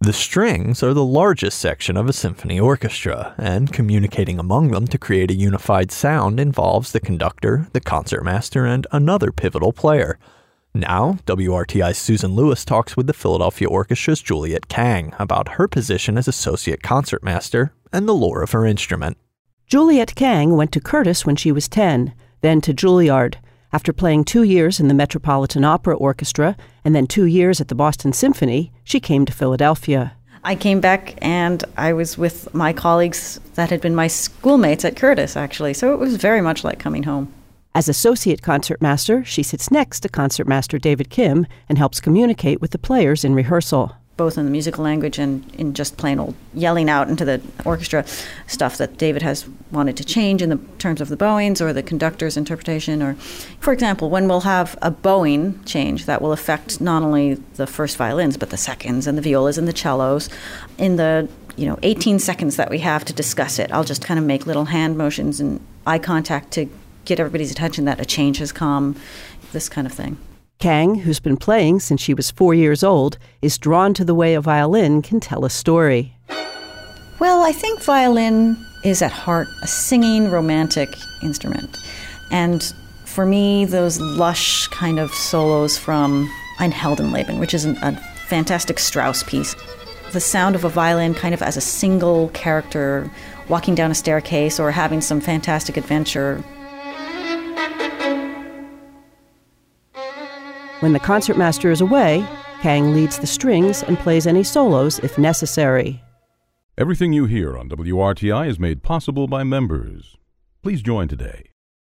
The strings are the largest section of a symphony orchestra, and communicating among them to create a unified sound involves the conductor, the concertmaster, and another pivotal player. Now, WRTI's Susan Lewis talks with the Philadelphia Orchestra's Juliet Kang about her position as associate concertmaster and the lore of her instrument. Juliet Kang went to Curtis when she was 10, then to Juilliard. After playing 2 years in the Metropolitan Opera Orchestra and then 2 years at the Boston Symphony, she came to Philadelphia. I came back and I was with my colleagues that had been my schoolmates at Curtis, actually, so it was very much like coming home. As associate concertmaster, she sits next to concertmaster David Kim and helps communicate with the players in rehearsal. Both in the musical language and in just plain old yelling out into the orchestra stuff that David has wanted to change in the terms of the bowings or the conductor's interpretation. Or, for example, when we'll have a bowing change that will affect not only the first violins, but the seconds and the violas and the cellos. In the 18 seconds that we have to discuss it, I'll just kind of make little hand motions and eye contact to get everybody's attention that a change has come, this kind of thing. Kang, who's been playing since she was 4 years old, is drawn to the way a violin can tell a story. Well, I think violin is at heart a singing, romantic instrument. And for me, those lush kind of solos from Ein Heldenleben, which is a fantastic Strauss piece. The sound of a violin kind of as a single character walking down a staircase or having some fantastic adventure. When the concertmaster is away, Kang leads the strings and plays any solos if necessary. Everything you hear on WRTI is made possible by members. Please join today.